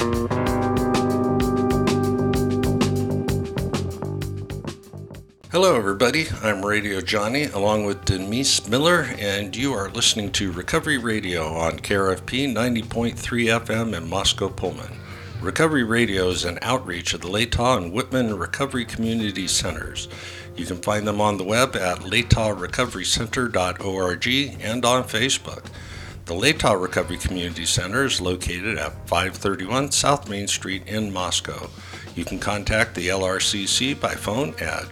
Hello everybody, I'm Radio Johnny along with Denise Miller, and you are listening to Recovery Radio on KRFP 90.3 FM in Moscow, Pullman. Recovery Radio is an outreach of the Latah and Whitman Recovery Community Centers. You can find them on the web at latahrecoverycenter.org and on Facebook. The Latah Recovery Community Center is located at 531 South Main Street in Moscow. You can contact the LRCC by phone at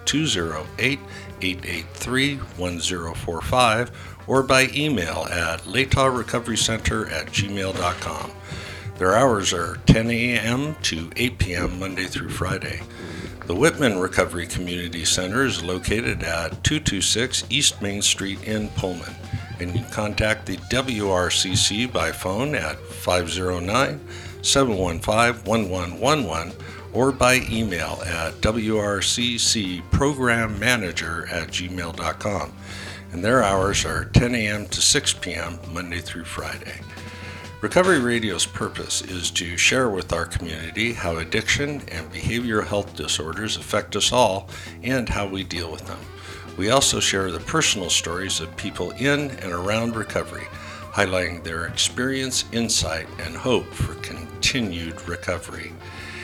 208-883-1045 or by email at latahrecoverycenter@gmail.com. Their hours are 10 a.m. to 8 p.m. Monday through Friday. The Whitman Recovery Community Center is located at 226 East Main Street in Pullman. And you can contact the WRCC by phone at 509-715-1111 or by email at wrccprogrammanager@gmail.com. And their hours are 10 a.m. to 6 p.m. Monday through Friday. Recovery Radio's purpose is to share with our community how addiction and behavioral health disorders affect us all and how we deal with them. We also share the personal stories of people in and around recovery, highlighting their experience, insight, and hope for continued recovery.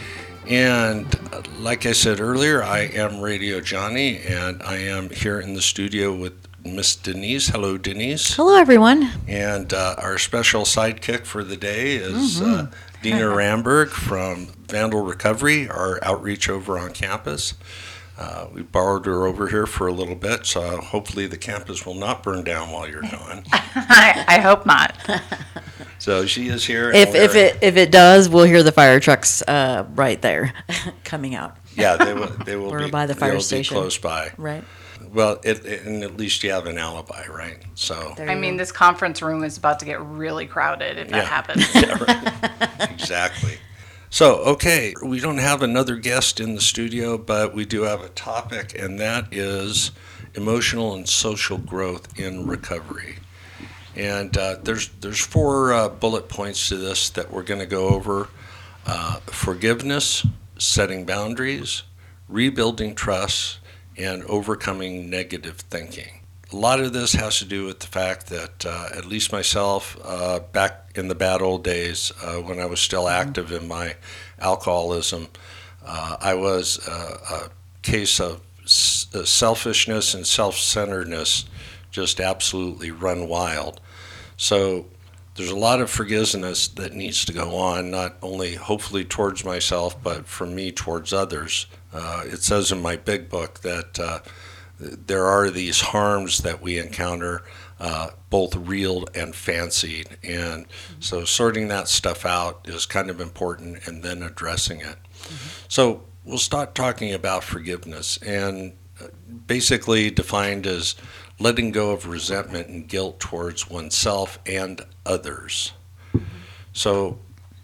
And like I said earlier, I am Radio Johnny, and I am here in the studio with Miss Denise. Hello, Denise. Hello, everyone. And our special sidekick for the day is Dina Ramberg from Vandal Recovery, our outreach over on campus. We borrowed her over here for a little bit, so hopefully the campus will not burn down while you're gone. I hope not. So she is here. If it does, we'll hear the fire trucks right there coming out. Yeah, they will or be by the fire they'll station. be close by. Right. Well, and at least you have an alibi, right? So I mean, this conference room is about to get really crowded if that happens. Yeah, right. Exactly. So, okay, we don't have another guest in the studio, but we do have a topic, and that is emotional and social growth in recovery. And there's four bullet points to this that we're going to go over. Forgiveness, setting boundaries, rebuilding trust, and overcoming negative thinking. A lot of this has to do with the fact that at least myself, back in the bad old days when I was still active in my alcoholism, I was a case of selfishness and self-centeredness just absolutely run wild. So there's a lot of forgiveness that needs to go on, not only hopefully towards myself, but for me towards others. It says in my big book that there are these harms that we encounter, both real and fancied, and so sorting that stuff out is kind of important, and then addressing it. So we'll start talking about forgiveness, and basically defined as letting go of resentment and guilt towards oneself and others. So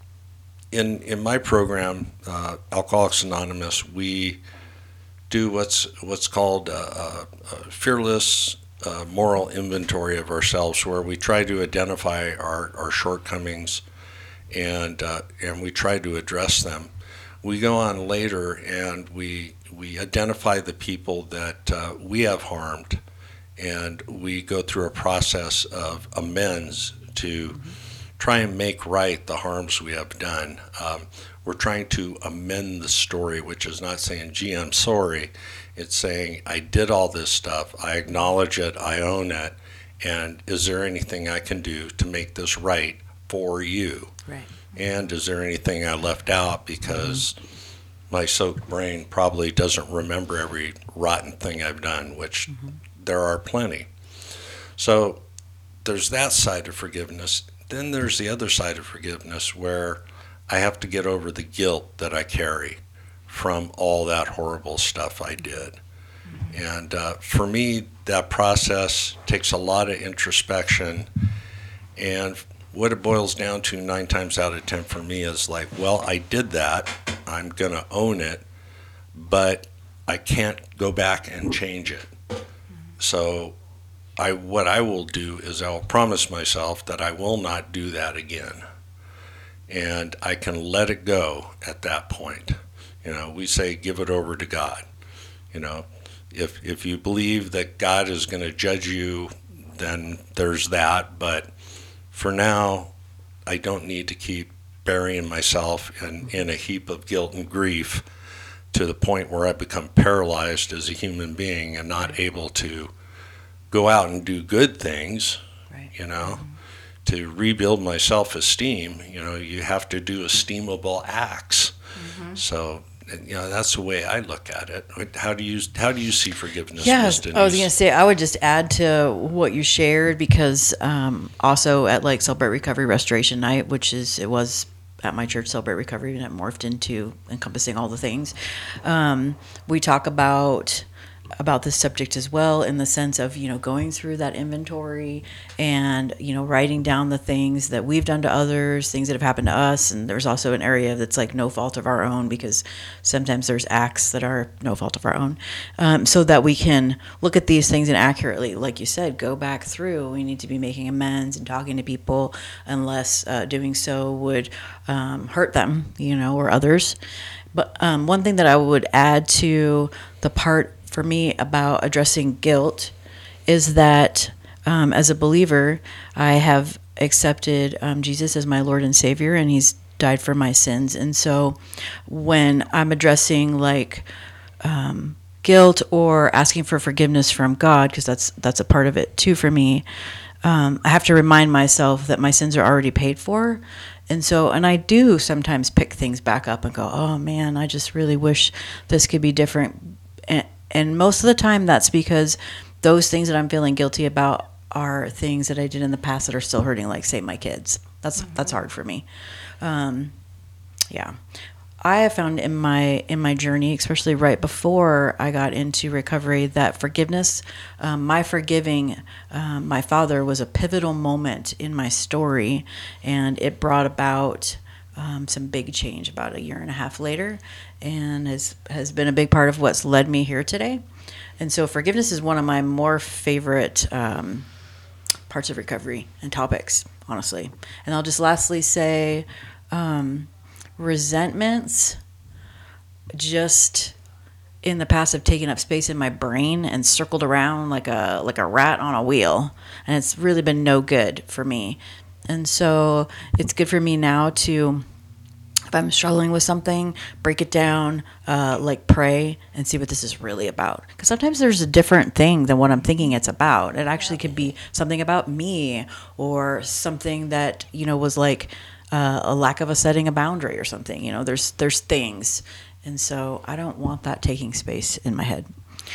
in my program, Alcoholics Anonymous, we do what's called a fearless moral inventory of ourselves, where we try to identify our shortcomings and we try to address them. We go on later and we identify the people that we have harmed, and we go through a process of amends to try and make right the harms we have done. We're trying to amend the story, which is not saying, gee, I'm sorry. It's saying, I did all this stuff, I acknowledge it, I own it, and is there anything I can do to make this right for you? Right. And is there anything I left out because my soaked brain probably doesn't remember every rotten thing I've done, which there are plenty. So there's that side of forgiveness. Then there's the other side of forgiveness, where I have to get over the guilt that I carry from all that horrible stuff I did. And for me, that process takes a lot of introspection. And what it boils down to 9 times out of 10 for me is like, well, I did that. I'm going to own it, but I can't go back and change it. So what I will do is I will promise myself that I will not do that again. and I can let it go at that point. We say give it over to God. If you believe that God is going to judge you, then there's that. But for now, I don't need to keep burying myself in a heap of guilt and grief to the point where I become paralyzed as a human being and not able to go out and do good things. Right. To rebuild my self-esteem, you have to do esteemable acts. So, that's the way I look at it. How do you see forgiveness? Yeah, Ms. Denise? I was going to say, I would just add to what you shared, because also at like Celebrate Recovery Restoration Night, it was at my church, Celebrate Recovery, and it morphed into encompassing all the things. We talk about this subject as well, in the sense of, going through that inventory and, writing down the things that we've done to others, things that have happened to us. And there's also an area that's like no fault of our own, because sometimes there's acts that are no fault of our own, so that we can look at these things and accurately, like you said, go back through. We need to be making amends and talking to people, unless doing so would hurt them, or others. But one thing that I would add to the part for me about addressing guilt is that as a believer, I have accepted Jesus as my Lord and Savior, and He's died for my sins. And so when I'm addressing like guilt or asking for forgiveness from God, because that's a part of it too for me, I have to remind myself that my sins are already paid for. And I do sometimes pick things back up and go, oh man, I just really wish this could be different. And most of the time that's because those things that I'm feeling guilty about are things that I did in the past that are still hurting, like say my kids. That's hard for me. Yeah. I have found in my journey, especially right before I got into recovery, that forgiveness, my forgiving my father, was a pivotal moment in my story, and it brought about some big change about 1.5 years later, and has been a big part of what's led me here today. And so forgiveness is one of my more favorite parts of recovery and topics, honestly. And I'll just lastly say, resentments just in the past have taken up space in my brain and circled around like a rat on a wheel, and it's really been no good for me. And so it's good for me now to, if I'm struggling with something, break it down, like pray and see what this is really about. Because sometimes there's a different thing than what I'm thinking it's about. It actually could be something about me, or something that, was like a lack of setting a boundary or something. There's things. And so I don't want that taking space in my head.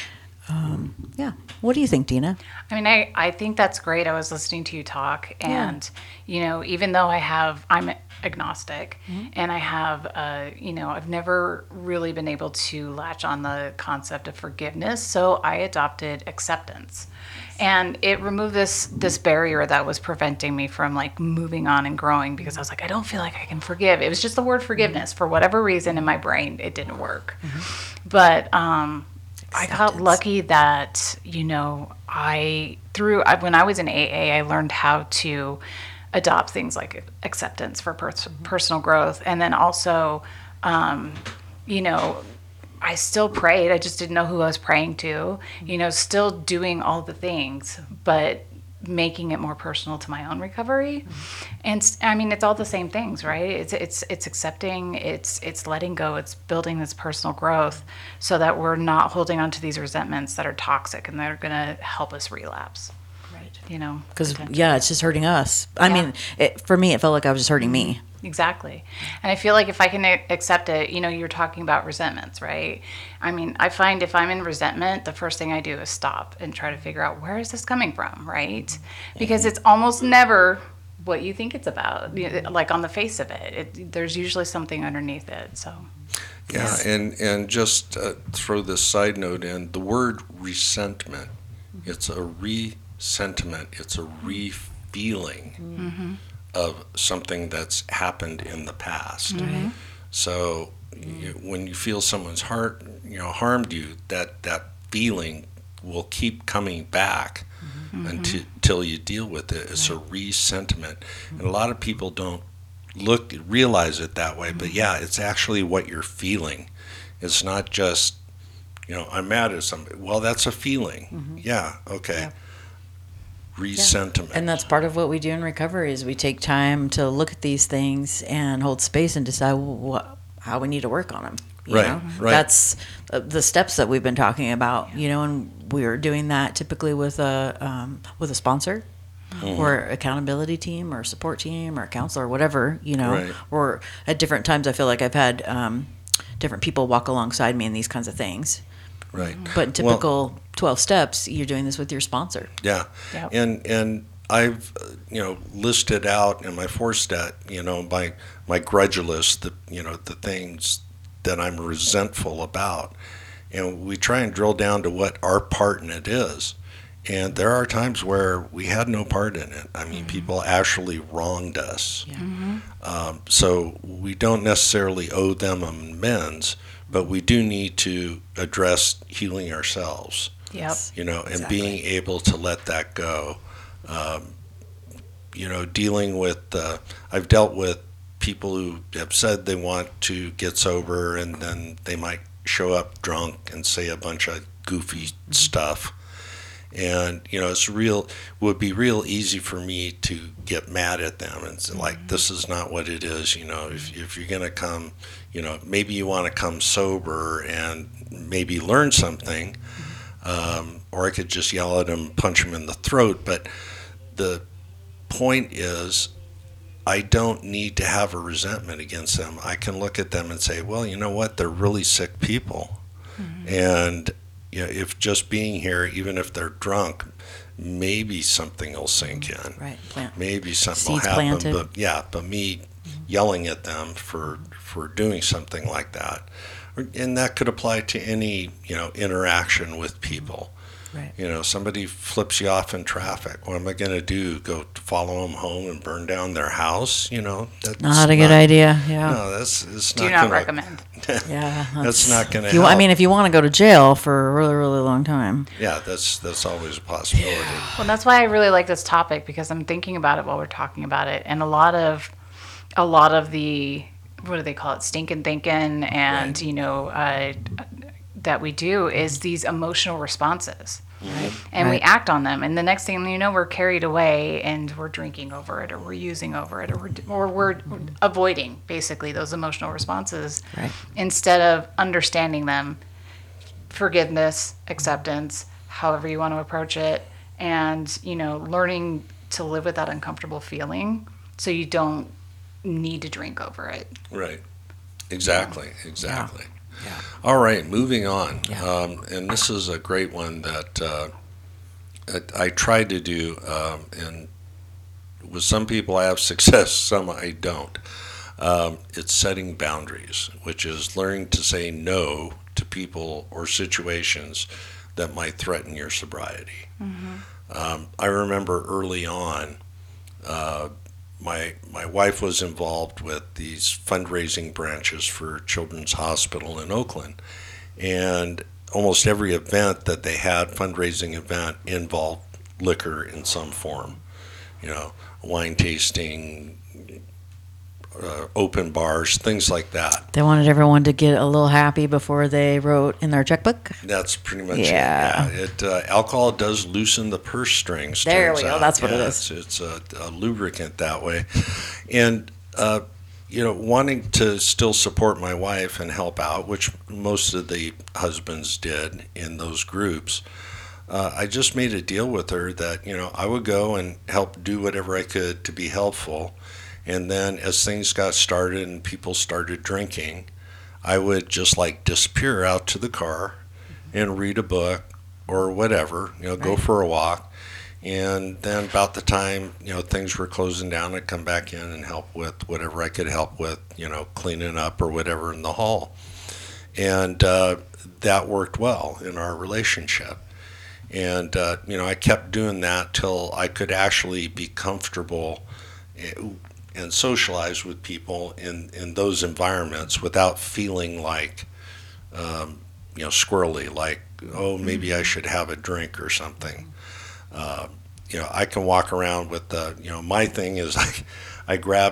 Yeah. What do you think, Dina? I mean, I think that's great. I was listening to you talk, and, even though I'm agnostic, and I have, I've never really been able to latch on the concept of forgiveness. So I adopted acceptance, and it removed this barrier that was preventing me from like moving on and growing, because I was like, I don't feel like I can forgive. It was just the word forgiveness. For whatever reason in my brain, it didn't work. But, I got lucky that, when I was in AA, I learned how to adopt things like acceptance for personal growth. And then also, I still prayed. I just didn't know who I was praying to, still doing all the things, but making it more personal to my own recovery. And I mean, it's all the same things, right? It's accepting, it's letting go, it's building this personal growth, so that we're not holding on to these resentments that are toxic and that are going to help us relapse. Right. Because it's just hurting us. I mean, for me, it felt like I was just hurting me. Exactly. And I feel like if I can accept it, you're talking about resentments, right? I mean, I find if I'm in resentment, the first thing I do is stop and try to figure out, where is this coming from, right? Because it's almost never what you think it's about, like on the face of it. There's usually something underneath it, so. Yeah, and just throw this side note in, the word resentment, it's a re-sentiment, it's a re-feeling of something that's happened in the past. So when you feel someone's harmed you, that feeling will keep coming back until you deal with it. It's a re-sentiment. And a lot of people don't realize it that way. But yeah, it's actually what you're feeling. It's not just, I'm mad at somebody. Well, that's a feeling. Yeah, okay. Yeah. Resentiment. And that's part of what we do in recovery is we take time to look at these things and hold space and decide how we need to work on them. Right. That's the steps that we've been talking about, and we're doing that typically with a sponsor or accountability team or support team or counselor or whatever, Right. or at different times I feel like I've had different people walk alongside me in these kinds of things. Right. But in typical 12 steps, you're doing this with your sponsor. Yeah. Yep. And I've, listed out in my 4-step, my grudge list, the things that I'm resentful about. And we try and drill down to what our part in it is. And there are times where we had no part in it. I mean, people actually wronged us. Yeah. So we don't necessarily owe them amends, but we do need to address healing ourselves. Yep. And Exactly. being able to let that go. Dealing with, I've dealt with people who have said they want to get sober and then they might show up drunk and say a bunch of goofy stuff. And, would be real easy for me to get mad at them and say, like, this is not what it is. If you're going to come, maybe you want to come sober and maybe learn something. Or I could just yell at them, punch them in the throat. But the point is, I don't need to have a resentment against them. I can look at them and say, well, you know what? They're really sick people. And if just being here, even if they're drunk, maybe something will sink in. Right. Maybe something Seeds will happen. planted. But me yelling at them for doing something like that, and that could apply to any interaction with people. Right. Somebody flips you off in traffic. What am I going to do? Go follow them home and burn down their house? That's Not a good idea. Yeah. No, it's Do not not gonna, recommend. Yeah. That's not going to If you, help. I mean, if you want to go to jail for a really, really long time. Yeah, that's always a possibility. Well, that's why I really like this topic because I'm thinking about it while we're talking about it, and a lot of the, what do they call it, stinking thinking, and that we do is these emotional responses. And we act on them, and the next thing you know, we're carried away and we're drinking over it, or we're using over it, or we're avoiding basically those emotional responses instead of understanding them. Forgiveness, acceptance, however you want to approach it, and learning to live with that uncomfortable feeling so you don't need to drink over it. Right. Exactly. Yeah. All right, moving on. Yeah. And this is a great one that I tried to do, and with some people I have success, some I don't. It's setting boundaries, which is learning to say no to people or situations that might threaten your sobriety. I remember early on, my wife was involved with these fundraising branches for Children's Hospital in Oakland, and almost every event that they had, fundraising event, involved liquor in some form. Wine tasting, open bars, things like that. They wanted everyone to get a little happy before they wrote in their checkbook. That's pretty much it. Yeah. Alcohol does loosen the purse strings. There we turns go. out. That's what it is. It's a lubricant that way. And, wanting to still support my wife and help out, which most of the husbands did in those groups, I just made a deal with her that, I would go and help do whatever I could to be helpful. And then as things got started and people started drinking, I would just disappear out to the car and read a book or whatever, go for a walk. And then about the time, things were closing down, I'd come back in and help with whatever I could help with, cleaning up or whatever in the hall. And that worked well in our relationship. And, I kept doing that till I could actually be comfortable and socialize with people in those environments without feeling like, squirrely, like, oh, maybe I should have a drink or something. I can walk around with my thing is I grab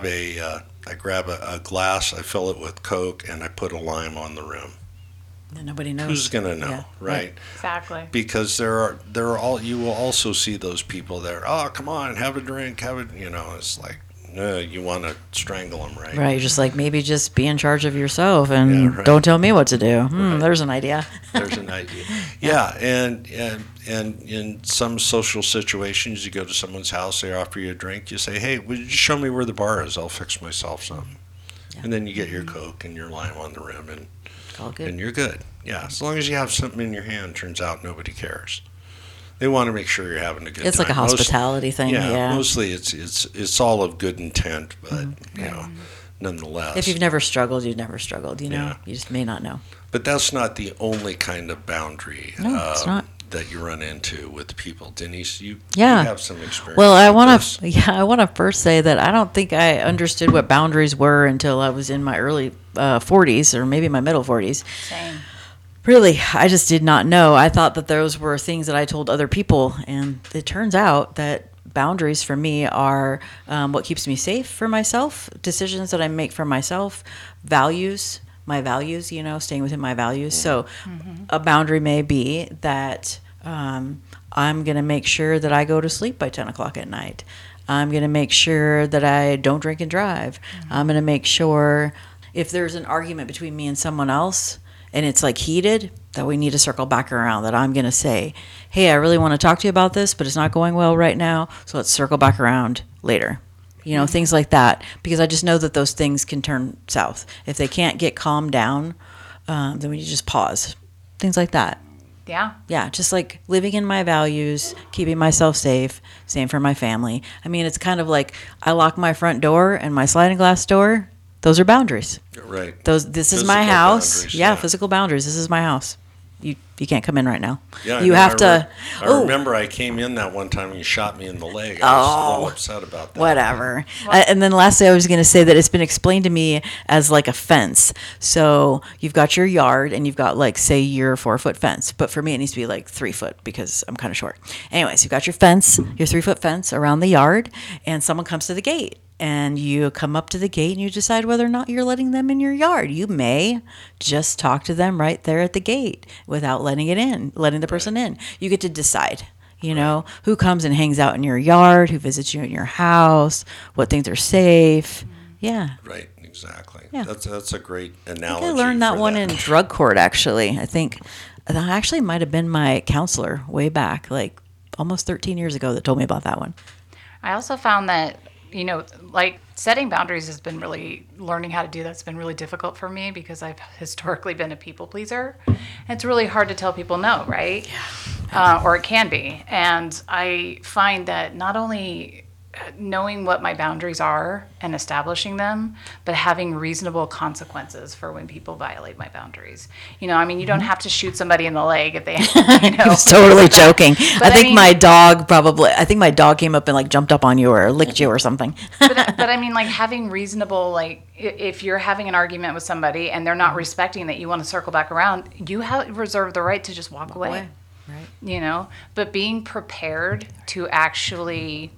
a glass, I fill it with Coke, and I put a lime on the rim. And nobody knows. Who's gonna know, Yeah, right? Exactly. Because you will also see those people there. Oh, come on, have a drink, It's like, no, you want to strangle them, right? Right, you're just like, maybe just be in charge of yourself and Yeah, right. don't tell me what to do. Right. There's an idea. There's an idea. Yeah, and in some social situations, you go to someone's house, they offer you a drink, you say, hey, would you show me where the bar is? I'll fix myself something. Yeah. And then you get your Coke and your lime on the rim, and All good. you're good. Yeah, as long as you have something in your hand, turns out nobody cares. They want to make sure you're having a good It's time. like a hospitality thing. Yeah. Mostly it's all of good intent, but nonetheless. If you've never struggled, you've never struggled. Yeah. You just may not know. But that's not the only kind of boundary No, it's not. that you run into with people. Denise, you Yeah. have some experience. Well, I with want this. to. I want to first say that I don't think I understood what boundaries were until I was in my early 40s or maybe my middle 40s. Same. Really, I just did not know. I thought that those were things that I told other people, and it turns out that boundaries for me are what keeps me safe for myself, decisions that I make for myself, my values, staying within my values. So a boundary may be that I'm going to make sure that I go to sleep by 10 o'clock at night. I'm going to make sure that I don't drink and drive. I'm going to make sure if there's an argument between me and someone else, and it's like heated, that we need to circle back around, that I'm going to say, hey, I really want to talk to you about this, but it's not going well right now, so let's circle back around later. Things like that, because I just know that those things can turn south. If they can't get calmed down, then we need to just pause. Things like that. Yeah. Yeah, just like living in my values, keeping myself safe, same for my family. I mean, it's kind of like I lock my front door and my sliding glass door. Those are boundaries. Right. This is Physical my house. boundaries, Yeah, yeah. physical boundaries. This is my house. You can't come in right now. Yeah, You have to. I remember I came in that one time and you shot me in the leg. I was a little upset about that. Whatever. And then lastly, I was going to say that it's been explained to me as like a fence. So you've got your yard and you've got like, say, your 4-foot fence. But for me, it needs to be like 3 foot because I'm kind of short. Anyways, you've got your fence, your 3-foot fence around the yard, and someone comes to the gate. And you come up to the gate and you decide whether or not you're letting them in your yard. You may just talk to them right there at the gate without letting the person in. You get to decide, who comes and hangs out in your yard, who visits you in your house, what things are safe. Yeah. Right, exactly. Yeah. That's a great I analogy. think I learned that for one in drug court, actually. I think that actually might have been my counselor way back, like almost 13 years ago, that told me about that one. I also found that, like setting boundaries has been learning how to do that's been really difficult for me because I've historically been a people pleaser. And it's really hard to tell people no, right? Yeah. Or it can be. And I find that not only knowing what my boundaries are and establishing them, but having reasonable consequences for when people violate my boundaries. You don't have to shoot somebody in the leg if they, I was totally joking. I think mean- my dog came up and like jumped up on you or licked you or something. but I mean, like having reasonable, like if you're having an argument with somebody and they're not respecting that you want to circle back around, you have reserve the right to just walk away. Right. But being prepared to actually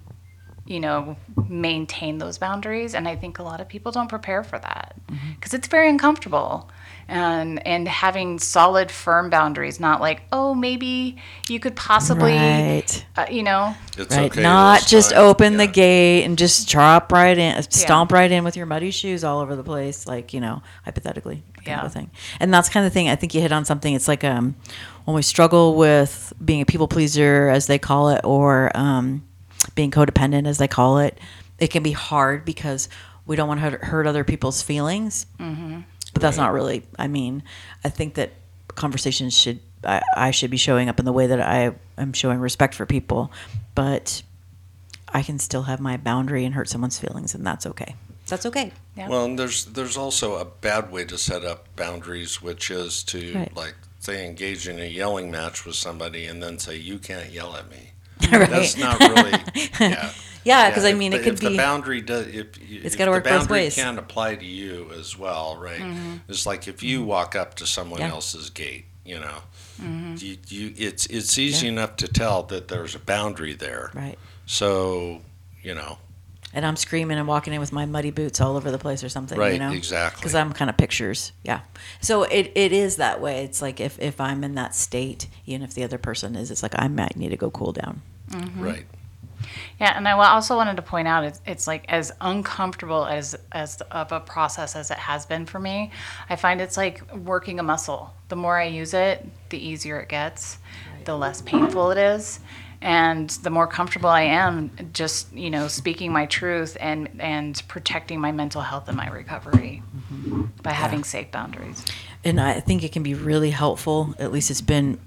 maintain those boundaries. And I think a lot of people don't prepare for that because it's very uncomfortable. And having solid, firm boundaries, not like, oh, maybe you could possibly, Right. It's Right. okay Not this just time. open the Yeah. gate and just stomp right in with your muddy shoes all over the place, like, hypothetically kind of a thing. And that's kind of the thing. I think you hit on something. It's like when we struggle with being a people pleaser, as they call it, or being codependent, as they call it, it can be hard because we don't want to hurt other people's feelings. Mm-hmm. But that's not really, I think that conversations I should be showing up in the way that I am showing respect for people, but I can still have my boundary and hurt someone's feelings, and that's okay. That's okay. Yeah. Well, and there's also a bad way to set up boundaries, which is to, Right. like, say, engage in a yelling match with somebody and then say, you can't yell at me. Right. That's not really, yeah. Yeah, because if it could if the be. boundary does, if gotta work the both boundary ways. can apply to you as well, right? Mm-hmm. It's like if you walk up to someone Yeah. else's gate, Mm-hmm. it's easy enough to tell that there's a boundary there. Right. So, you know, And I'm screaming and walking in with my muddy boots all over the place or something, right, you know? exactly. Because I'm kind of pictures, yeah. So it is that way. It's like if I'm in that state, even if the other person is, it's like I might need to go cool down. Right. Yeah, and I also wanted to point out it's like as uncomfortable as of a process as it has been for me. I find it's like working a muscle. The more I use it, the easier it gets, the less painful it is, and the more comfortable I am just speaking my truth and protecting my mental health and my recovery by having safe boundaries. And I think it can be really helpful. At least it's been.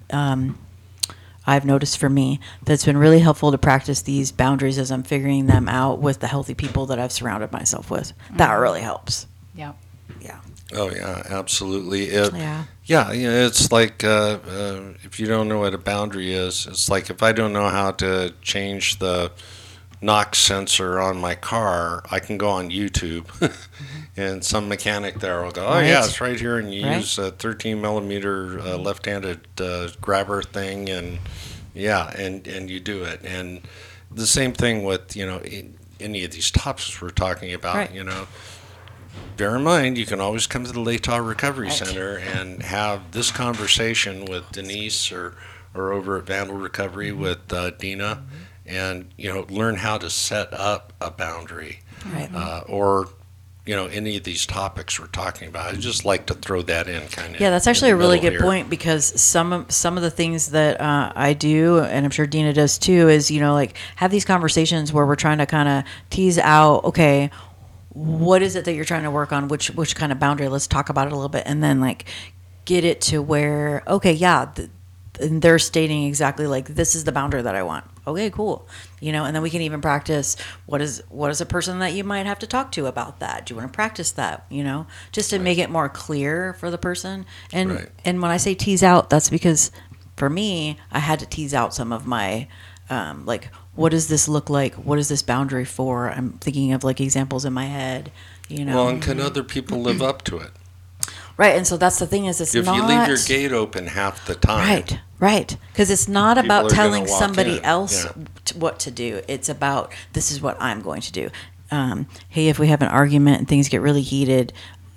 I've noticed for me that it's been really helpful to practice these boundaries as I'm figuring them out with the healthy people that I've surrounded myself with. That really helps. Yeah. Yeah. Oh yeah, absolutely. Yeah. Yeah, it's like if you don't know what a boundary is, it's like if I don't know how to change the knock sensor on my car, I can go on YouTube, and some mechanic there will go, "Oh yeah, Right. it's right here," and you use a 13 millimeter left-handed grabber thing, and and you do it. And the same thing with any of these topics we're talking about. Right. Bear in mind, you can always come to the Latah Recovery Right. Center and have this conversation with Denise or over at Vandal Recovery with Dina, and learn how to set up a boundary, Right. or any of these topics we're talking about. I just like to throw that in kind of. Yeah, that's actually a really good here. point, because some of the things that I do, and I'm sure Dina does too, is like have these conversations where we're trying to kind of tease out, okay, what is it that you're trying to work on, which kind of boundary? Let's talk about it a little bit, and then like get it to where, okay, yeah, and they're stating exactly like, this is the boundary that I want. Okay, cool. And then we can even practice what is a person that you might have to talk to about that. Do you want to practice that? Just to make it more clear for the person. And Right. and when I say tease out, that's because for me, I had to tease out some of my like, what does this look like? What is this boundary for? I'm thinking of like examples in my head. Well, and can other people live up to it? Right, and so that's the thing, is it's If not... you leave your gate open half the time, Right. Because it's not People about are gonna telling walk somebody in, else yeah. what to do. It's about, this is what I'm going to do. Hey, if we have an argument and things get really heated,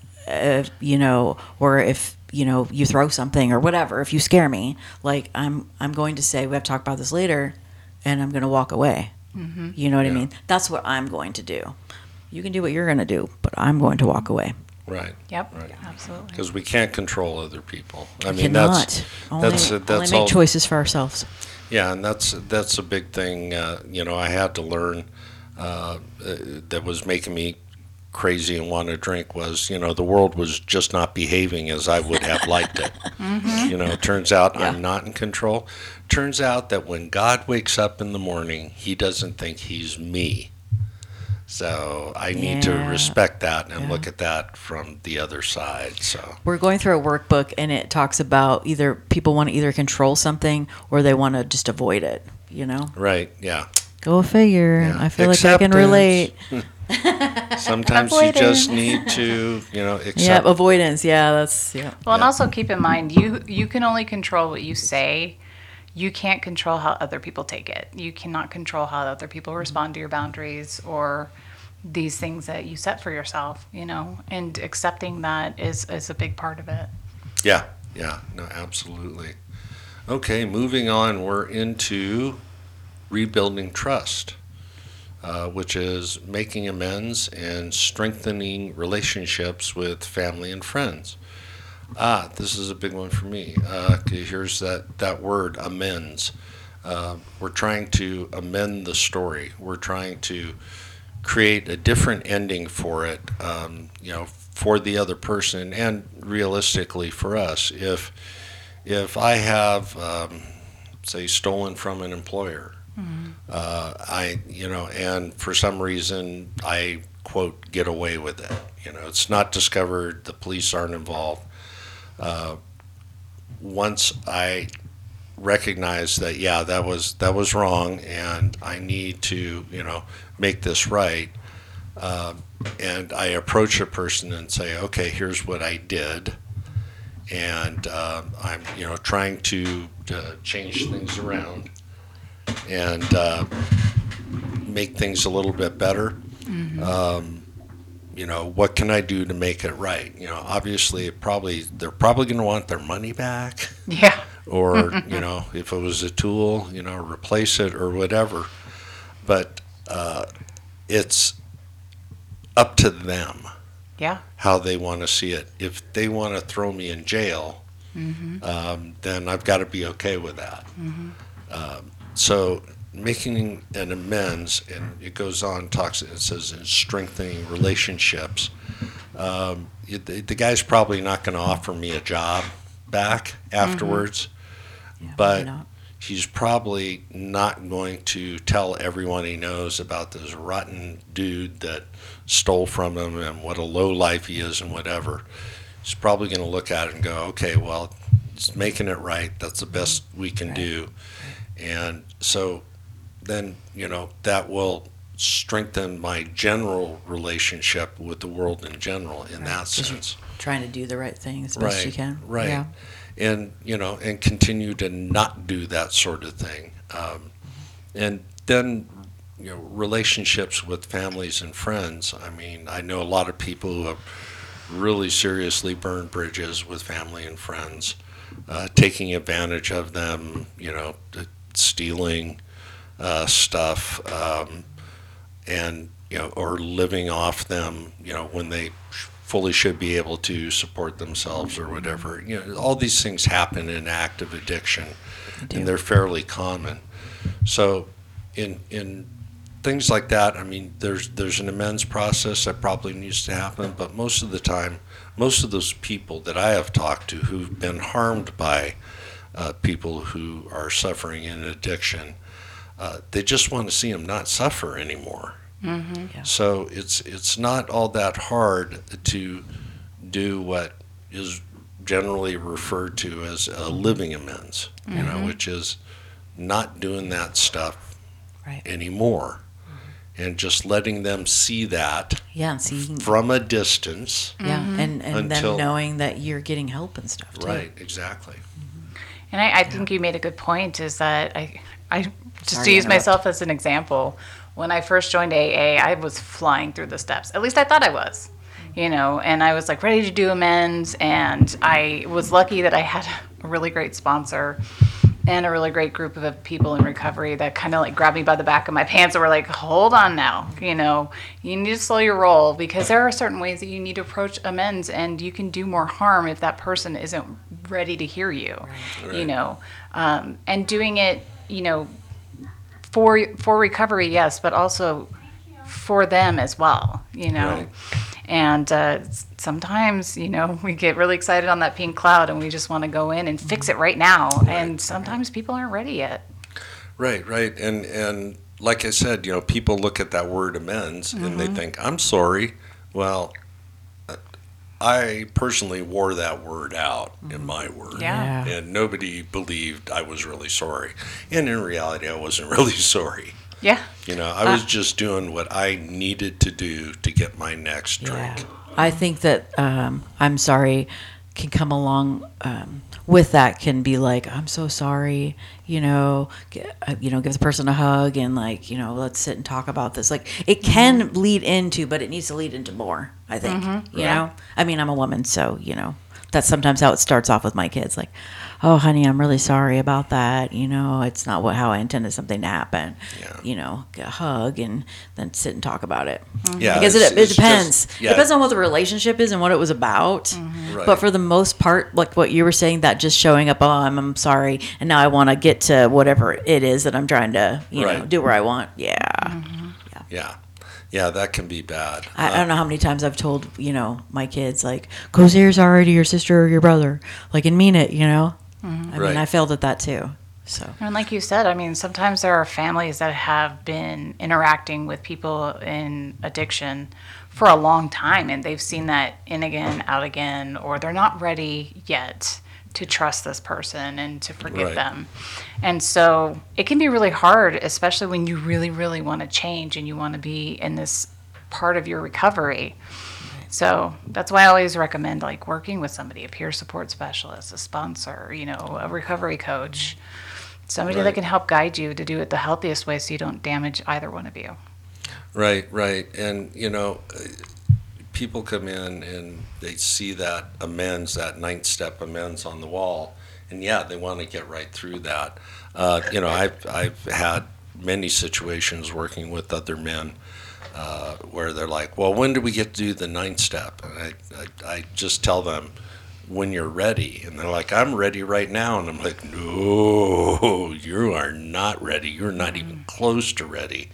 or if you throw something or whatever, if you scare me, like I'm going to say, we have to talk about this later, and I'm going to walk away. Mm-hmm. You know what I Yeah. mean? That's what I'm going to do. You can do what you're going to do, but I'm going to walk away. right? Yep. Right. Absolutely. Because we can't control other people. I We mean, cannot. that's Only make all. choices for ourselves. Yeah, and that's a big thing. I had to learn that was making me crazy and want to drink was, the world was just not behaving as I would have liked it. Turns out I'm not in control. Turns out that when God wakes up in the morning, he doesn't think he's me. So I need to Yeah. respect that and Yeah. look at that from the other side. So We're going through a workbook, and it talks about either people want to either control something or they want to just avoid it. right, yeah. Go figure. Yeah. I feel like I can Acceptance. relate. Sometimes you just need to, Yeah, accept. avoidance. Yeah, that's yeah. Well, and Yeah. also keep in mind, you can only control what you say. You can't control how other people take it. You cannot control how other people respond to your boundaries or these things that you set for yourself, and accepting that is a big part of it. Yeah, no, absolutely. Okay, moving on, we're into rebuilding trust, which is making amends and strengthening relationships with family and friends. This is a big one for me. Here's that word, amends. We're trying to amend the story. We're trying to create a different ending for it, for the other person and realistically for us. If I have, say, stolen from an employer, and for some reason I, quote, get away with it. It's not discovered, the police aren't involved. Once I recognize that, that was wrong, and I need to, make this right, and I approach a person and say, okay, here's what I did, and I'm, trying to change things around, and make things a little bit better. What can I do to make it right? Obviously, they're probably going to want their money back, Yeah. or if it was a tool, replace it or whatever. But it's up to them Yeah. how they want to see it. If they want to throw me in jail, then I've got to be okay with that. So making an amends, and it goes on, it says in strengthening relationships. The guy's probably not going to offer me a job back afterwards, Yeah, but why not? he's probably not going to tell everyone he knows about this rotten dude that stole from him and what a low life he is and whatever. He's probably going to look at it and go, okay, well, it's making it right. That's the best we can do. And so then, that will strengthen my general relationship with the world in general in that 'Cause you're sense. trying to do the right thing as best you can. Right. Yeah. And, and continue to not do that sort of thing. And then, relationships with families and friends. I mean, I know a lot of people who have really seriously burned bridges with family and friends, taking advantage of them, stealing stuff, and, or living off them, when they fully should be able to support themselves or whatever. All these things happen in active addiction, and they're fairly common. So in things like that, I mean, there's an amends process that probably needs to happen, but most of the time, most of those people that I have talked to who've been harmed by people who are suffering in addiction, they just want to see them not suffer anymore. Yeah. So it's not all that hard to do what is generally referred to as a living amends, which is not doing that stuff anymore, and just letting them see that Yeah, and seeing. from a distance. Yeah, and Until- then knowing that you're getting help and stuff too. Right, exactly. And I think you made a good point, is that I just Sorry to to use interrupt. myself as an example, when I first joined AA, I was flying through the steps. At least I thought I was, and I was like ready to do amends. And I was lucky that I had a really great sponsor and a really great group of people in recovery that kind of like grabbed me by the back of my pants and were like, hold on now, you need to slow your roll, because there are certain ways that you need to approach amends, and you can do more harm if that person isn't ready to hear you, and doing it, for recovery, yes, but also for them as well, Right. And sometimes, we get really excited on that pink cloud and we just want to go in and fix it right now. And sometimes people aren't ready yet. Right. And like I said, people look at that word amends and they think, I'm sorry. Well, I personally wore that word out in my word. Yeah. And nobody believed I was really sorry. And in reality, I wasn't really sorry. Yeah. I was just doing what I needed to do to get my next drink. I think that I'm sorry can come along with that, can be like, I'm so sorry, give the person a hug and let's sit and talk about this. Like, it can lead into, but it needs to lead into more, I think, you know? I mean, I'm a woman, so, that's sometimes how it starts off with my kids. Like, oh, honey, I'm really sorry about that. It's not how I intended something to happen. Get a hug and then sit and talk about it. Yeah, Because it's it depends. just- yeah. It depends on what the relationship is and what it was about. Right. But for the most part, like what you were saying, that just showing up, oh, I'm sorry, and now I want to get to whatever it is that I'm trying to, Right. do where I want. Yeah. Yeah, that can be bad. I don't know how many times I've told, my kids, like, go say you're sorry to your sister or your brother, like, and mean it, I Right. mean, I failed at that too. So. And like you said, I mean, sometimes there are families that have been interacting with people in addiction for a long time, and they've seen that in again, out again, or they're not ready yet to trust this person and to forgive Right. them. And so it can be really hard, especially when you really, really want to change and you want to be in this part of your recovery. So that's why I always recommend working with somebody, a peer support specialist, a sponsor, a recovery coach, Somebody Right. that can help guide you to do it the healthiest way so you don't damage either one of you. Right, right. And, people come in and they see that amends, that ninth step amends on the wall, and yeah, they want to get right through that. I've had many situations working with other men where they're like, well, when do we get to do the ninth step? And I just tell them, when you're ready. And they're like, I'm ready right now. And I'm like, no, you are not ready. You're not even close to ready.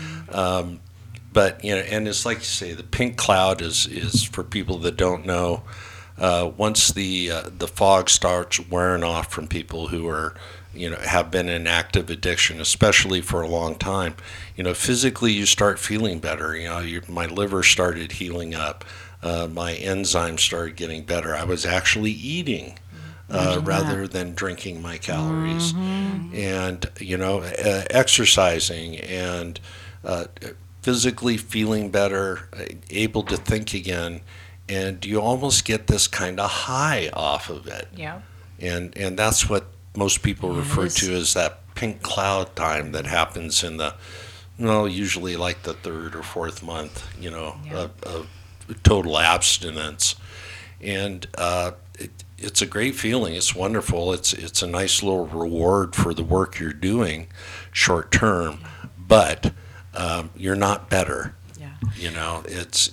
But, and it's like you say, the pink cloud is for people that don't know, once the fog starts wearing off from people who are, have been in active addiction, especially for a long time, physically you start feeling better. My liver started healing up. My enzymes started getting better. I was actually eating rather than drinking my calories, and exercising and physically feeling better, able to think again, and you almost get this kind of high off of it. Yeah. And that's what most people refer to as that pink cloud time that happens in the, usually like the third or fourth month, of total abstinence. And it's a great feeling. It's wonderful. It's a nice little reward for the work you're doing short term, but you're not better. Yeah. It's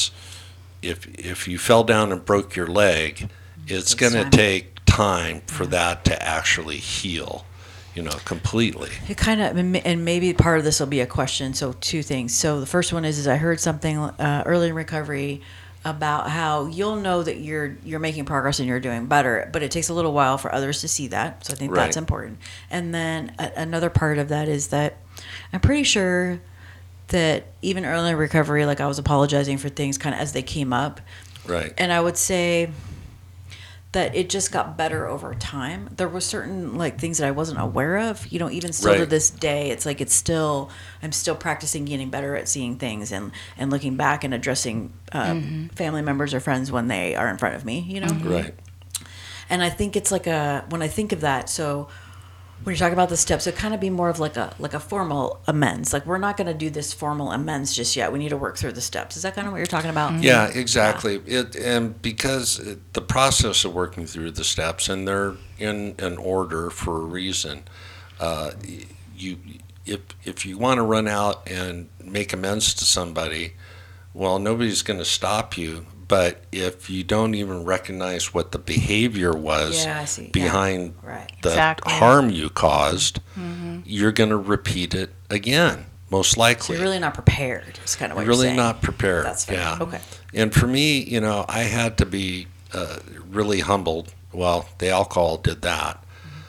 if you fell down and broke your leg, it's going to time. take time for that to actually heal, completely. It kind of, and maybe part of this will be a question. So two things. So the first one is I heard something early in recovery about how you'll know that you're making progress and you're doing better, but it takes a little while for others to see that. So I think Right. that's important. And then another part of that is that I'm pretty sure that even early in recovery, like I was apologizing for things kind of as they came up. Right. And I would say that it just got better over time. There were certain like things that I wasn't aware of, even still to Right. this day, it's like I'm still practicing getting better at seeing things and looking back and addressing family members or friends when they are in front of me, Right. And I think it's like when I think of that, so when you talk about the steps, it kind of be more of like a formal amends. Like we're not going to do this formal amends just yet. We need to work through the steps. Is that kind of what you're talking about? Yeah, exactly. And because the process of working through the steps, and they're in an order for a reason. If you want to run out and make amends to somebody, well, nobody's going to stop you. But if you don't even recognize what the behavior was Yeah, I see. behind Right. the Exactly. harm you caused, you're going to repeat it again, most So likely. you're really not prepared. It's kind of what You're really saying. not prepared. That's fair. Yeah. Okay. And for me, I had to be really humbled. Well, the alcohol did that.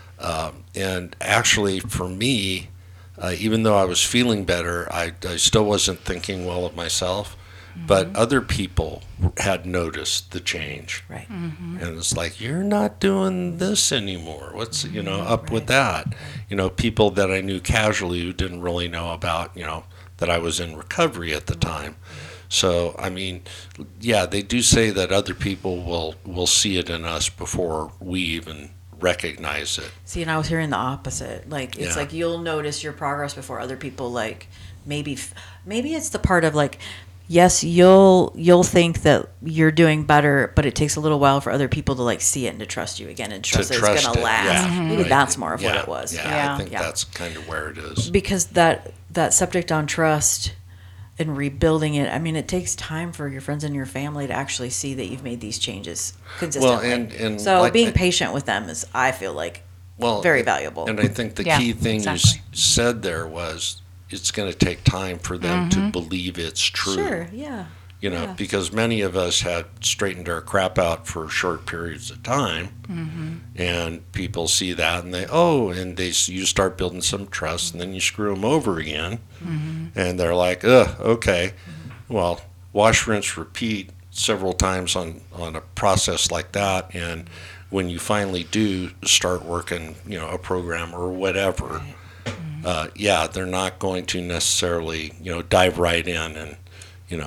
And actually, for me, even though I was feeling better, I still wasn't thinking well of myself. But other people had noticed the change. Right. And it's like, you're not doing this anymore. What's, up with that? People that I knew casually who didn't really know about, that I was in recovery at the time. So, I mean, yeah, they do say that other people will see it in us before we even recognize it. See, and I was hearing the opposite. Like it's Yeah. like you'll notice your progress before other people. Like maybe it's the part of like, yes, you'll think that you're doing better, but it takes a little while for other people to like see it and to trust you again and trust that it's gonna last. Yeah, Maybe right. that's more of what Yeah, it was. Yeah, Yeah. I think Yeah. that's kind of where it is. Because that subject on trust and rebuilding it, I mean, it takes time for your friends and your family to actually see that you've made these changes consistently. and so like- being patient with them is, I feel like, very valuable. And I think the Yeah, key thing exactly. you said there was it's going to take time for them to believe it's true. Sure, yeah. Yeah. Because many of us had straightened our crap out for short periods of time, and people see that and you start building some trust, and then you screw them over again, and they're like, ugh, okay, well, wash, rinse, repeat several times on a process like that, and when you finally do start working, a program or whatever, they're not going to necessarily, dive right in and,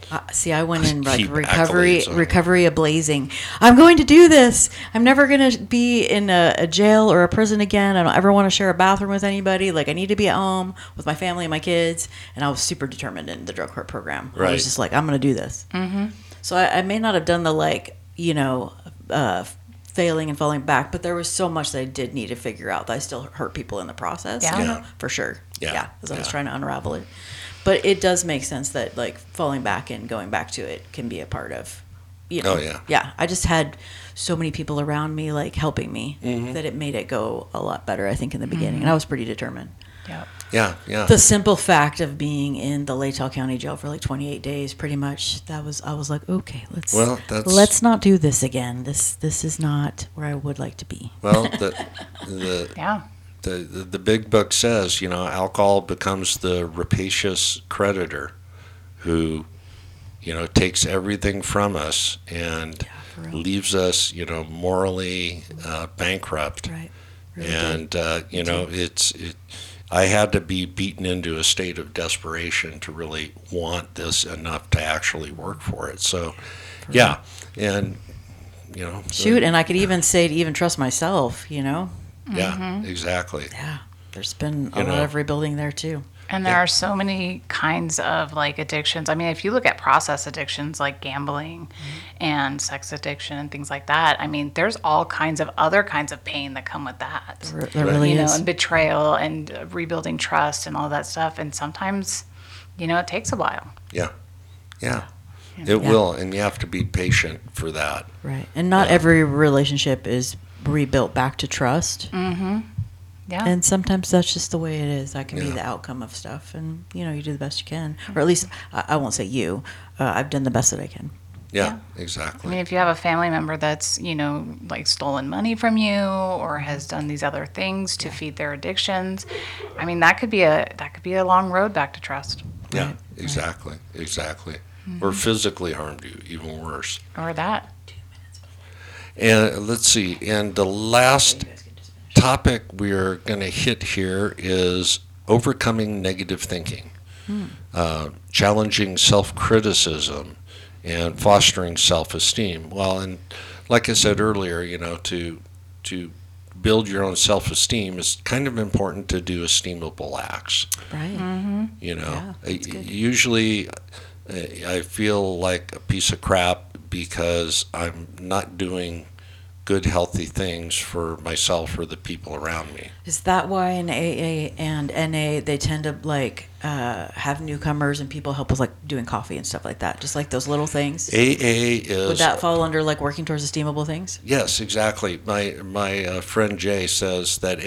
See, I went in like Keep accolades on it. recovery ablazing. I'm going to do this. I'm never going to be in a jail or a prison again. I don't ever want to share a bathroom with anybody. Like, I need to be at home with my family and my kids. And I was super determined in the drug court program. I Right. was just like, I'm going to do this. Mm-hmm. So I may not have done the failing and falling back, but there was so much that I did need to figure out that I still hurt people in the process. Yeah. Yeah. For sure. Yeah. As I was Yeah. trying to unravel it. But it does make sense that like falling back and going back to it can be a part of, Oh, yeah. Yeah. I just had so many people around me like helping me Mm-hmm. that it made it go a lot better, I think, in the beginning. And I was pretty determined. Yep. Yeah, yeah. The simple fact of being in the Latell County Jail for like 28 days, pretty much, I was like, okay, let's not do this again. This is not where I would like to be. Well, the Yeah. the big book says, alcohol becomes the rapacious creditor who, takes everything from us and for real. leaves us, morally bankrupt. Right. And I had to be beaten into a state of desperation to really want this enough to actually work for it. So, yeah, and Shoot, and I could even say to even trust myself, yeah, exactly. Yeah, there's been a You lot know. of rebuilding there too. And there are so many kinds of like addictions. I mean, if you look at process addictions like gambling and sex addiction and things like that, I mean, there's all kinds of other kinds of pain that come with that. There really is. And betrayal and rebuilding trust and all that stuff. And sometimes, it takes a while. Yeah, it will, and you have to be patient for that. Right, and not every relationship is rebuilt back to trust. Yeah. And sometimes that's just the way it is. That can be Yeah. the outcome of stuff, and you do the best you can, or at least I won't say you. I've done the best that I can. Yeah, I exactly. mean, if you have a family member that's, like stolen money from you or has done these other things to feed their addictions, I mean, that could be a long road back to trust. Yeah, Right, exactly. Or physically harmed you, even worse. Or that. And let's see, and the last topic we're going to hit here is overcoming negative thinking, challenging self-criticism, and fostering self-esteem. Well, and like I said earlier, to build your own self-esteem is kind of important to do esteemable acts. Right. Yeah, that's good. usually I feel like a piece of crap because I'm not doing good, healthy things for myself or the people around me. Is that why in AA and NA they tend to have newcomers and people help with like doing coffee and stuff like that? Just like those little things. AA is Would that fall under like working towards esteemable things? yes, exactly. My friend Jay says that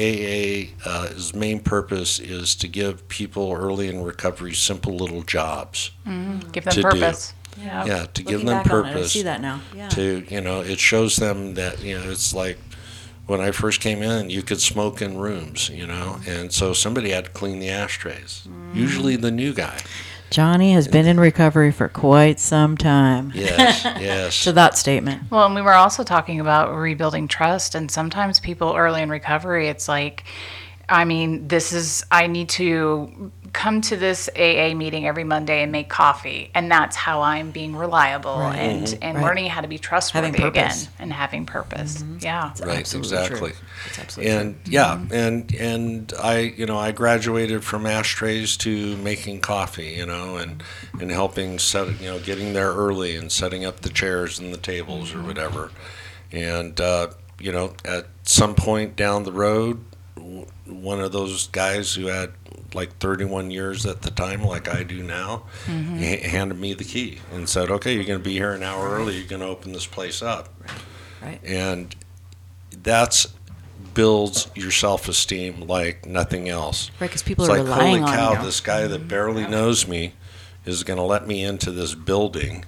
AA's main purpose is to give people early in recovery simple little jobs. Give them To do. purpose. Yeah, to give Looking them back on it, I purpose. see that now. Yeah. To it shows them that it's like when I first came in, you could smoke in rooms, and so somebody had to clean the ashtrays. Usually the new guy. Johnny has been in recovery for quite some time. Yes, yes. To that statement. Well, and we were also talking about rebuilding trust, and sometimes people early in recovery, it's like, I mean, I need to come to this AA meeting every Monday and make coffee, and that's how I'm being reliable Right. and Right. learning how to be trustworthy Having again purpose. and having purpose. Yeah. It's Right, absolutely exactly. true. It's absolutely And true. yeah, and I graduated from ashtrays to making coffee, and helping set, getting there early and setting up the chairs and the tables or whatever. And at some point down the road, one of those guys who had like 31 years at the time, like I do now, he handed me the key and said, "Okay, you're going to be here an hour early. You're going to open this place up." Right. And that's builds your self-esteem like nothing else. Right, because people It's are like, relying holy cow, on you. this guy that barely knows me is going to let me into this building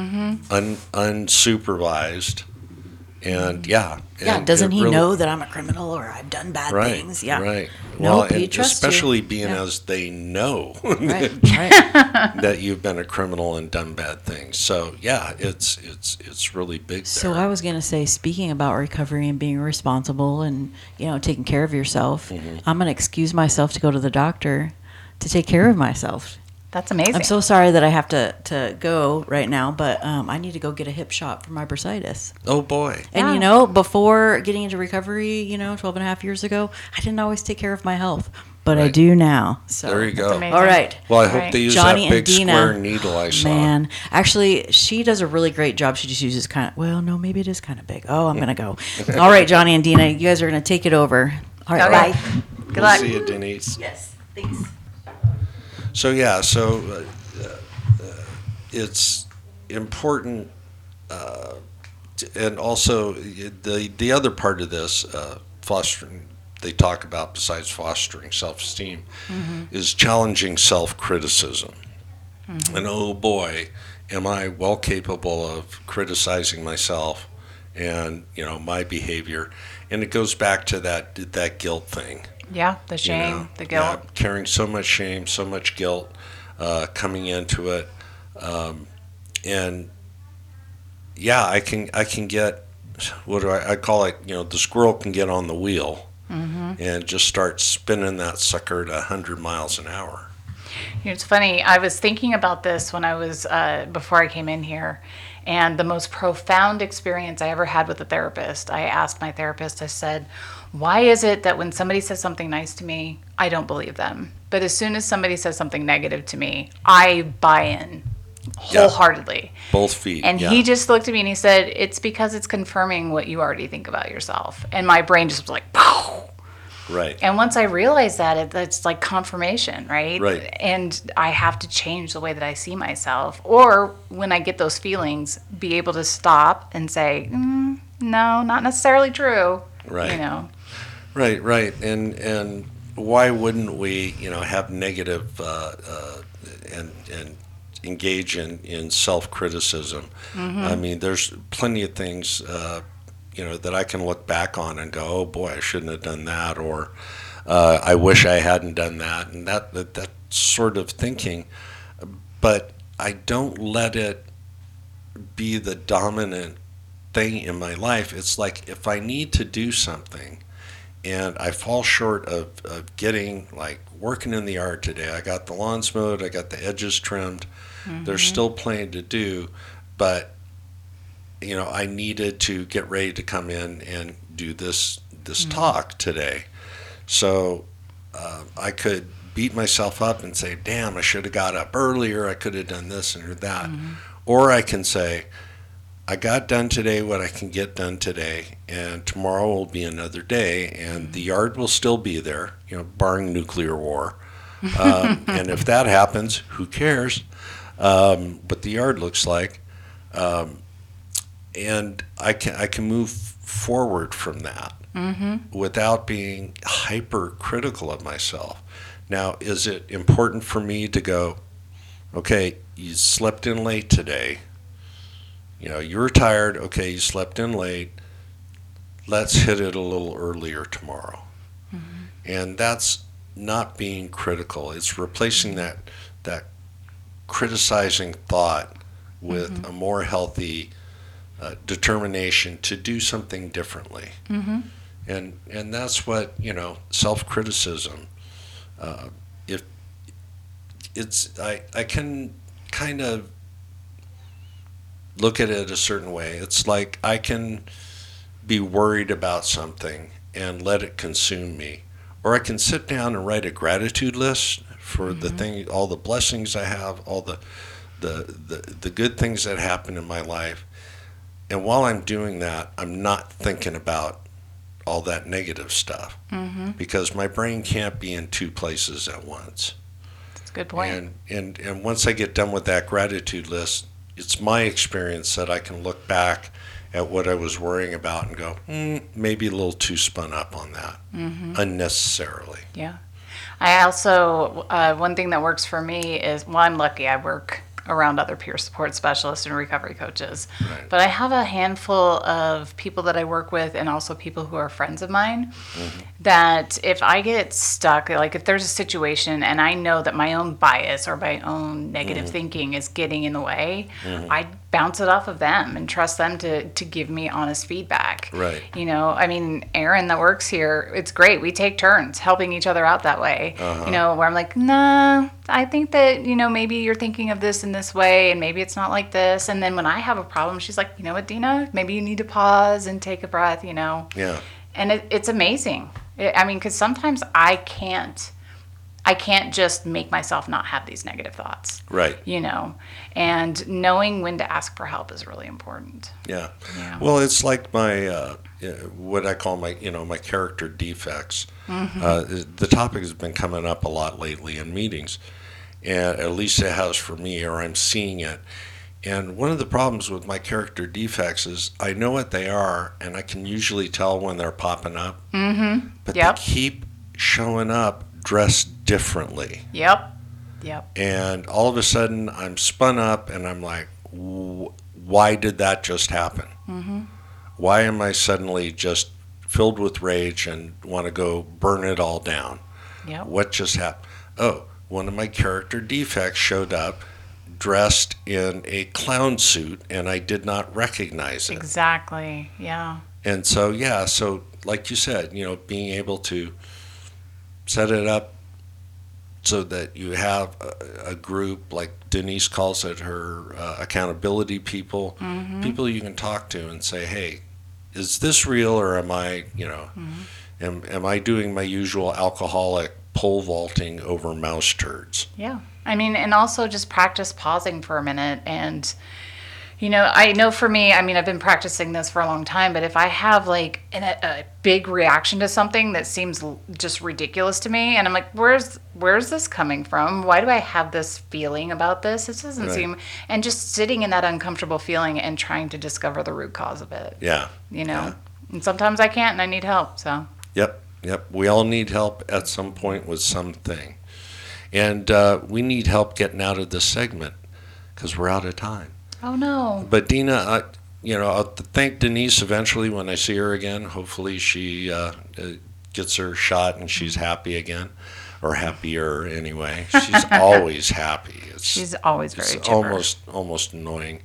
unsupervised. And Yeah, and doesn't it he really- know that I'm a criminal or I've done bad Right, things? Yeah. right. Nope, Well, he and trusts you. especially being Yeah. as they know Right, right. that you've been a criminal and done bad things. So yeah, it's really big there. So I was going to say, speaking about recovery and being responsible and, taking care of yourself, Mm-hmm. I'm going to excuse myself to go to the doctor to take care of myself. That's amazing. I'm so sorry that I have to go right now, but I need to go get a hip shot for my bursitis. Oh, boy. And, Yeah. before getting into recovery, 12 and a half years ago, I didn't always take care of my health, but I Right. do now. So There you go. That's amazing. All right. Well, I hope Right. they use Johnny that and big Dina, square needle I saw. Man, actually, she does a really great job. She just uses no, maybe it is kind of big. Oh, I'm going to go. All right, Johnny and Dina, you guys are going to take it over. All right, Okay. bye. Good We'll luck. see you, Denise. Yes, thanks. So it's important, and also the other part of this fostering. They talk about besides fostering self-esteem, is challenging self-criticism. And oh boy, am I well capable of criticizing myself and my behavior. And it goes back to that guilt thing. Yeah, the shame, the guilt. Yeah, carrying so much shame, so much guilt coming into it, and I can get, what do I call it? The squirrel can get on the wheel and just start spinning that sucker at 100 miles an hour. It's funny. I was thinking about this when I was before I came in here, and the most profound experience I ever had with a therapist. I asked my therapist. I said, "Why is it that when somebody says something nice to me, I don't believe them, but as soon as somebody says something negative to me, I buy in wholeheartedly?" Both feet. And yeah. he just looked at me and he said, "It's because it's confirming what you already think about yourself." And my brain just was like, "Pow!" Right. And once I realized that, it's like confirmation, right? Right. And I have to change the way that I see myself. Or when I get those feelings, be able to stop and say, no, not necessarily true. Right. Right. And why wouldn't we, have negative and engage in self-criticism? I mean, there's plenty of things that I can look back on and go, oh boy, I shouldn't have done that, or I wish I hadn't done that, and that sort of thinking. But I don't let it be the dominant thing in my life. It's like if I need to do something and I fall short of getting, like working in the yard today, I got the lawns mowed, I got the edges trimmed, there's still plenty to do, but I needed to get ready to come in and do this talk today. So I could beat myself up and say, damn, I should have got up earlier, I could have done this and that. Or I can say, I got done today what I can get done today, and tomorrow will be another day, and the yard will still be there, barring nuclear war. And if that happens, who cares what the yard looks like? And I can move forward from that without being hypercritical of myself. Now, is it important for me to go, okay, you slept in late today, you were tired, okay, you slept in late, let's hit it a little earlier tomorrow. And that's not being critical. It's replacing that criticizing thought with a more healthy determination to do something differently. And that's what, self-criticism, if it's, I can kind of look at it a certain way. It's like I can be worried about something and let it consume me. Or I can sit down and write a gratitude list for the thing, all the blessings I have, all the good things that happen in my life. And while I'm doing that, I'm not thinking about all that negative stuff because my brain can't be in two places at once. That's a good point. And once I get done with that gratitude list, it's my experience that I can look back at what I was worrying about and go, maybe a little too spun up on that unnecessarily. Yeah. I also, one thing that works for me is, well, I'm lucky. I work around other peer support specialists and recovery coaches. Right. But I have a handful of people that I work with and also people who are friends of mine that if I get stuck, like if there's a situation and I know that my own bias or my own negative thinking is getting in the way, I bounce it off of them and trust them to give me honest feedback. Right. You know, I mean, Erin that works here, it's great. We take turns helping each other out that way. You know, where I'm like, nah, I think that, you know, maybe you're thinking of this in this way and maybe it's not like this. And then when I have a problem, she's like, you know what, Dina, maybe you need to pause and take a breath, you know. Yeah. And it's amazing. I mean, because sometimes I can't just make myself not have these negative thoughts. Right. You know, and knowing when to ask for help is really important. Yeah. Yeah. Well, it's like my what I call my my character defects. The topic has been coming up a lot lately in meetings, and at least it has for me, or I'm seeing it. And one of the problems with my character defects is I know what they are, and I can usually tell when they're popping up. Mm-hmm. But Yep. they keep showing up dressed differently. Yep. And all of a sudden, I'm spun up, and I'm like, why did that just happen? Mm-hmm. Why am I suddenly just filled with rage and want to go burn it all down? Yep. What just happened? Oh, one of my character defects showed up dressed in a clown suit, and I did not recognize it. Exactly. Yeah. And so, so like you said, being able to set it up so that you have a group, like Denise calls it, her accountability people, people you can talk to and say, hey, is this real, or am I, am I doing my usual alcoholic pole vaulting over mouse turds? Yeah. I mean, and also just practice pausing for a minute. And, I know for me, I mean, I've been practicing this for a long time, but if I have like a big reaction to something that seems just ridiculous to me, and I'm like, where's this coming from? Why do I have this feeling about this? This doesn't seem, and just sitting in that uncomfortable feeling and trying to discover the root cause of it. Yeah. And sometimes I can't and I need help. So. Yep. We all need help at some point with something. And we need help getting out of this segment because we're out of time. Oh, no. But Dina, I'll thank Denise eventually when I see her again. Hopefully she gets her shot and she's happy again, or happier anyway. She's always happy. She's always very chipper. Almost annoying.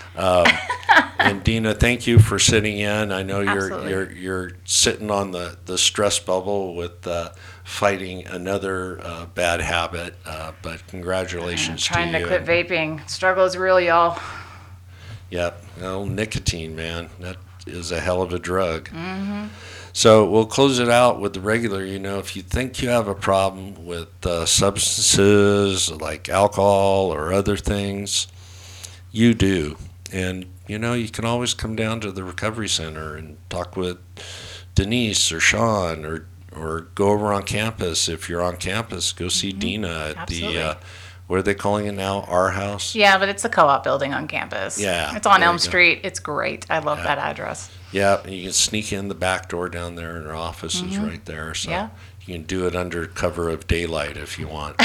And Dina, thank you for sitting in. I know you're sitting on the stress bubble with fighting another bad habit, but congratulations to you. Trying to quit vaping. Struggle is real, y'all. Yep. Well, nicotine, man, that is a hell of a drug. Mm-hmm. So we'll close it out with the regular. If you think you have a problem with substances like alcohol or other things, you do. And, you can always come down to the recovery center and talk with Denise or Sean, or go over on campus. If you're on campus, go see Dina at the, what are they calling it now? Our House? Yeah, but it's the co-op building on campus. Yeah. It's on Elm Street. It's great. I love that address. Yeah, and you can sneak in the back door down there, and her office is right there. So you can do it under cover of daylight if you want.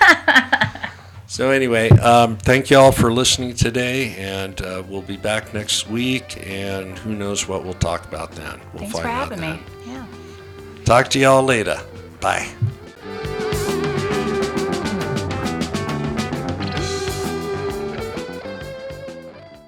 So anyway, thank you all for listening today, and we'll be back next week, and who knows what we'll talk about then. We'll Thanks find for out having then. me. Yeah. Talk to y'all later. Bye.